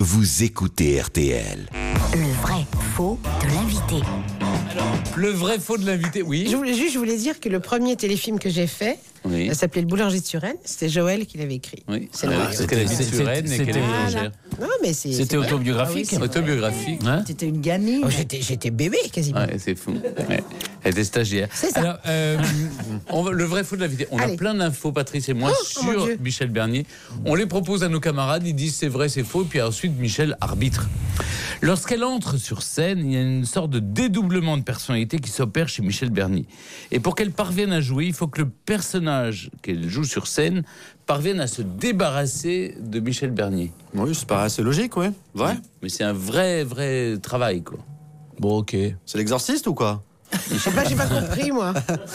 Vous écoutez RTL. Le vrai faux de l'invité. Le vrai faux de l'invité, oui. Je voulais dire que le premier téléfilm que j'ai fait, Oui. ça s'appelait Le Boulanger de Suresnes. C'était Joël qui l'avait écrit. Oui. C'est le Parce qu'elle habite c'était- Suresnes et qu'elle est c'était- boulangère. Non, mais c'est. C'était autobiographique. Autobiographique. Hein? C'était une gamine. Oh, j'étais bébé quasiment. Ouais, c'est fou. Ouais. Elle était stagiaire. C'est ça. Alors, le vrai faux de l'invité. On Allez. a plein d'infos, Patrice et moi, Oh, mon sur Dieu. Michel Bernier. On les propose à nos camarades. Ils disent c'est vrai, c'est faux. Puis ensuite, Michel arbitre. Lorsqu'elle entre sur scène, il y a une sorte de dédoublement de personnalité qui s'opère chez Michel Bernier. Et pour qu'elle parvienne à jouer, il faut que le personnage qu'elle joue sur scène parvienne à se débarrasser de Michel Bernier. Oui, c'est pas assez logique, ouais. Vrai. Mais c'est un vrai travail, quoi. Bon, ok. C'est l'exorciste ou quoi? Je sais pas, j'ai pas compris moi.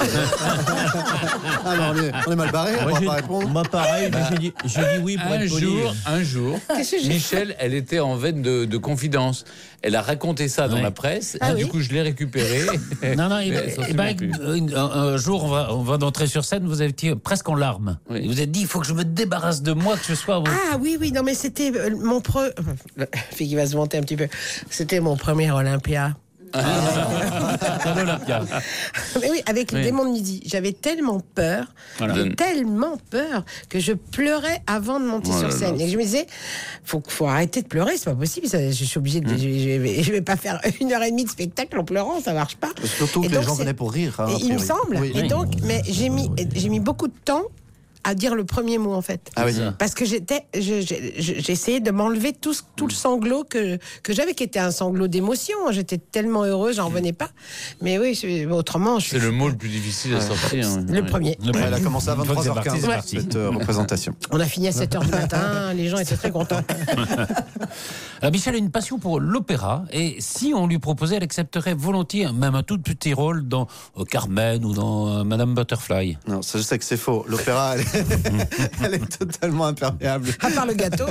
Ah non, on est mal barré, on va pas répondre. Moi, pareil, j'ai dit oui pour être poli. Un jour, Qu'est-ce que j'ai Michel, elle était en veine de confidence. Elle a raconté ça dans Ouais. la presse. Ah et oui. du coup, je l'ai récupéré. Non, Mais elle s'en souvient plus. un jour, on va d'entrer sur scène, vous étiez presque en larmes. Oui. Et vous avez dit, il faut que je me débarrasse de moi, que ce soit... Ah oui, non mais c'était mon fait qu'il va se vanter un petit peu. C'était mon premier Olympia. Dans l'Olympia. Mais oui, avec le Oui. démon de midi. J'avais tellement peur, Voilà. tellement peur, que je pleurais avant de monter Oh sur là scène. là. Et je me disais, faut arrêter de pleurer, c'est pas possible. Je suis obligée de. Je vais pas faire 1h30 de spectacle en pleurant, ça marche pas. Surtout que Et les donc, gens c'est- venaient pour rire. hein, Et a il me priori. semble. Oui. Et donc, mais j'ai mis beaucoup de temps à dire le premier mot en fait. Ah oui. Parce que j'ai essayé de m'enlever tout le sanglot que j'avais, qui était un sanglot d'émotion. J'étais tellement heureuse, j'en revenais pas. Mais oui, autrement, je C'est le mot le plus difficile à sortir. hein. le premier. Ouais, elle a commencé à Une fois que c'est parti, 23h15 c'est parti. cette représentation. On a fini à 7h du matin, les gens étaient très contents. Alors, Michel a une passion pour l'opéra, et si on lui proposait, elle accepterait volontiers même un tout petit rôle dans Carmen ou dans Madame Butterfly. Non, ça, je sais que c'est faux. L'opéra, elle est totalement imperméable. À part le gâteau.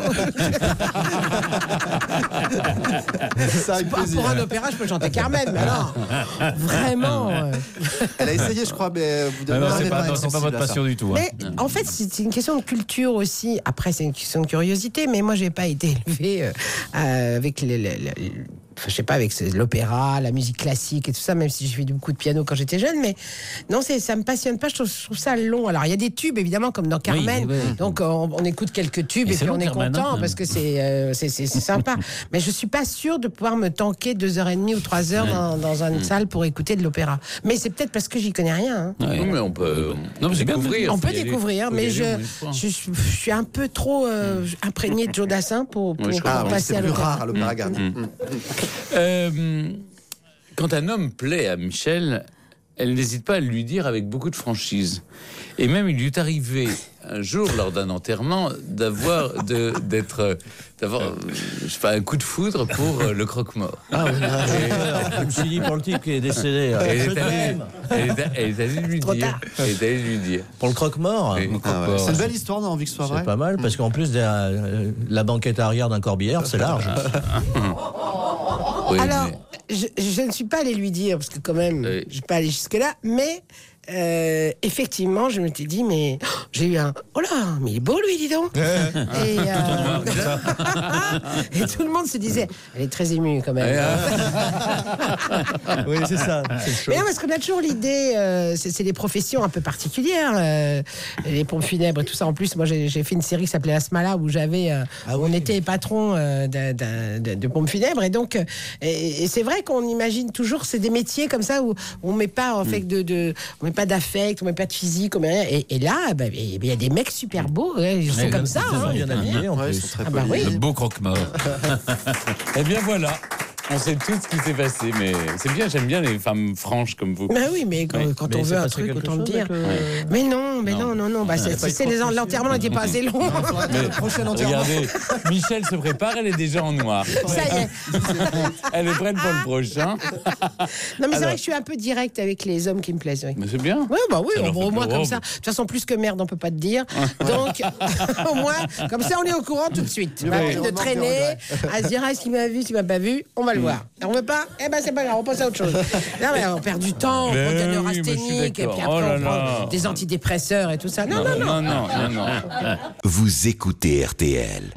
Ça avec plaisir. Pour un opéra, je peux chanter Carmen, mais alors, vraiment. Elle a essayé, je crois, mais vous Non, devez c'est pas votre passion du tout. Hein. Mais en fait, c'est une question de culture aussi. Après, c'est une question de curiosité, mais moi, j'ai pas été élevée avec je sais pas, avec l'opéra, la musique classique et tout ça, même si j'ai fait beaucoup de piano quand j'étais jeune, mais non, ça me passionne pas, je trouve ça long. Alors, il y a des tubes, évidemment, comme dans Carmen, Oui, oui. donc on écoute quelques tubes Et et c'est puis long, on est Carmen, content hein. parce que c'est sympa. Mais je suis pas sûre de pouvoir me tanker 2h30 ou 3h dans une salle pour écouter de l'opéra. Mais c'est peut-être parce que j'y connais rien. Hein. Ouais. Oui, mais on peut Non, mais c'est bien. découvrir. On Faut peut y aller. découvrir, Faut y mais aller je au moins une fois. suis un peu trop imprégné de Joe Dassin pour Oui, je comprends. Ah, oui, passer c'est à plus l'opéra. rare à l'opéra Garnier. Quand un homme plaît à Michel, elle n'hésite pas à lui dire avec beaucoup de franchise. Et même, il lui est arrivé un jour, lors d'un enterrement, d'avoir je sais pas, un coup de foudre pour le croque-mort. Ah oui, je me suis dit pour le type qui est décédé. Elle Je est allée- t'aime. elle est allée lui Trop dire. tard. Elle est allée lui dire. Pour le croque-mort. Oui. Ah ouais. C'est une belle histoire, on a envie que ce soit vrai. C'est pas mal, parce qu'en plus, la banquette arrière d'un corbière, c'est large. Oui, Alors, mais- je ne suis pas allée lui dire, parce que quand même, Oui. je ne suis pas allée jusque-là, mais effectivement, je me suis dit, mais j'ai eu un... Oh là, mais il est beau lui, dis donc. Et tout le monde se disait, elle est très émue quand même. Oui, c'est ça. Mais non, parce qu'on a toujours l'idée, c'est des professions un peu particulières, les pompes funèbres et tout ça. En plus, moi, j'ai fait une série qui s'appelait Asmala, où on était patron de pompes funèbres. Et donc, et c'est vrai qu'on imagine toujours, c'est des métiers comme ça où on met pas en fait on met pas d'affect, on met pas de physique, on met rien. Et là, il y a des mecs super beaux, ils sont comme ça. Hein. Bien habillé, en Ouais, ils plus. sont très Ah bah polis. oui. Le beau croque-mort. Eh bien voilà, on sait tout ce qui s'est passé, mais c'est bien, j'aime bien les femmes franches comme vous. Ben oui, mais quand Oui. on Mais veut c'est un passé truc, quelque autant le chose dire. avec le- Mais non. Bah, l'enterrement n'était pas assez long. Mais Prochain enterrement. regardez, Michel se prépare, elle est déjà en noir. Ça y est. Elle est prête pour le prochain. Non, mais c'est Alors. vrai que je suis un peu directe avec les hommes qui me plaisent. Oui. Mais c'est bien. Oui, bah oui, Ça leur au fait moins plus comme robe. ça. De toute façon, plus que merde, on peut pas te dire. Donc, au moins, comme ça, on est au courant tout de suite. Pas Oui. de traîner, à se dire, est-ce qu'il m'a vu, s'il m'a pas vu, on va le voir. On veut pas, eh ben c'est pas grave, on passe à autre chose. Non, mais on perd du temps, on prend Mais des oui, mais je neurasthéniques, suis et puis d'accord. après, Oh là on prend là. des antidépresseurs et tout ça. Non. Non. Vous écoutez RTL.